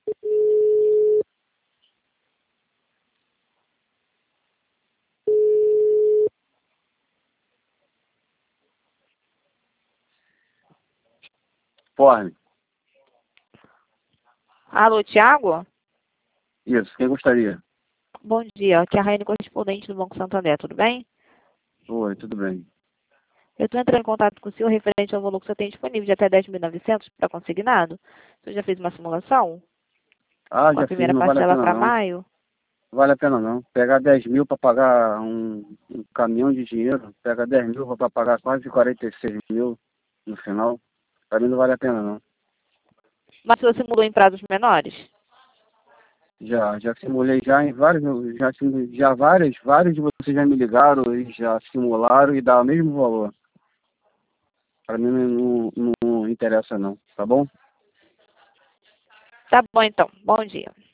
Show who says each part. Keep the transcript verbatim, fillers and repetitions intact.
Speaker 1: Forne.
Speaker 2: Alô, Thiago?
Speaker 1: Isso, quem gostaria?
Speaker 2: Bom dia, aqui é a Raine, correspondente do Banco Santander, tudo bem?
Speaker 1: Oi, tudo bem.
Speaker 2: Eu estou entrando em contato com o senhor referente ao valor que você tem disponível de até dez mil e novecentos para consignado. O senhor já fez uma simulação?
Speaker 1: Ah,
Speaker 2: Com a
Speaker 1: já fiz,
Speaker 2: primeira
Speaker 1: não vale a
Speaker 2: parcela
Speaker 1: pena
Speaker 2: para
Speaker 1: não.
Speaker 2: maio?
Speaker 1: Vale a pena não. Pegar dez mil para pagar um, um caminhão de dinheiro, pega dez mil para pagar quase quarenta e seis mil no final. Para mim não vale a pena não.
Speaker 2: Mas o senhor simulou em prazos menores?
Speaker 1: Já, já simulei já em vários, já, simu- já várias, vários de vocês já me ligaram e já simularam e dá o mesmo valor. Para mim não, não, não interessa não, tá bom?
Speaker 2: Tá bom então, bom dia.